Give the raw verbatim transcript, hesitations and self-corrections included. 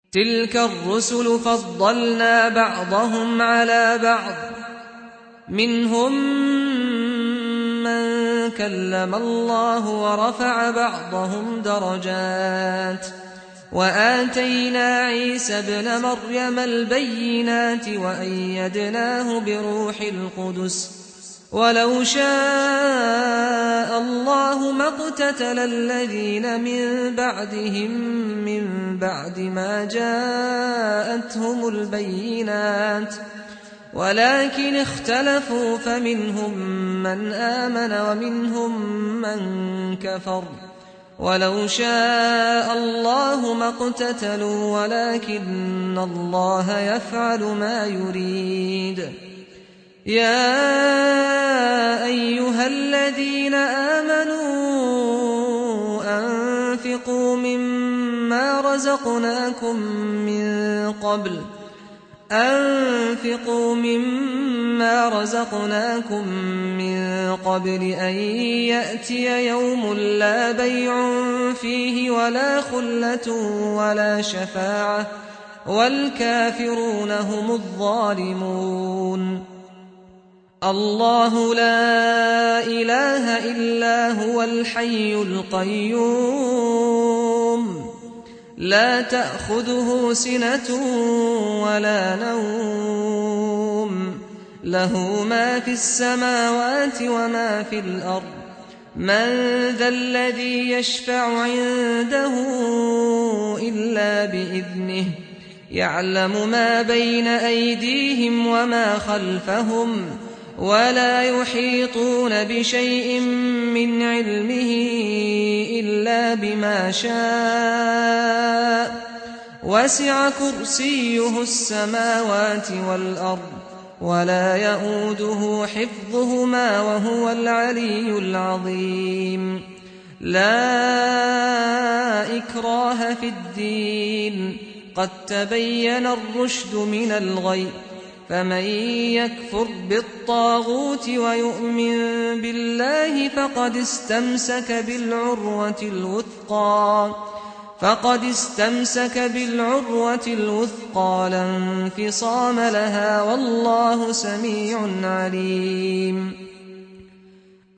تلك الرسل فضلنا بعضهم على بعض منهم من كلم الله ورفع بعضهم درجات وآتينا عيسى ابن مريم البينات وأيدناه بروح القدس ولو شاء الله ما اقتتل الذين من بعدهم من بعد ما جاءتهم البينات ولكن اختلفوا فمنهم من آمن ومنهم من كفر ولو شاء الله ما اقتتلوا ولكن الله يفعل ما يريد. يا أيها الذين آمنوا أنفقوا مما رزقناكم من قبل أنفقوا مما رزقناكم من قبل أن يأتي يوم لا بيع فيه ولا خلة ولا شفاعة والكافرون هم الظالمون. الله لا إله إلا هو الحي القيوم لا تأخذه سنة ولا نوم له ما في السماوات وما في الأرض من ذا الذي يشفع عنده إلا بإذنه يعلم ما بين أيديهم وما خلفهم ولا يحيطون بشيء من علمه إلا بما شاء وسع كرسيه السماوات والأرض ولا يئوده حفظهما وهو العلي العظيم. لا إكراه في الدين قد تبين الرشد من الغي فمن يكفر بالطاغوت ويؤمن بالله فقد استمسك بالعروة الوثقى فقد استمسك بالعروة الوثقى لا انفصام لها والله سميع عليم.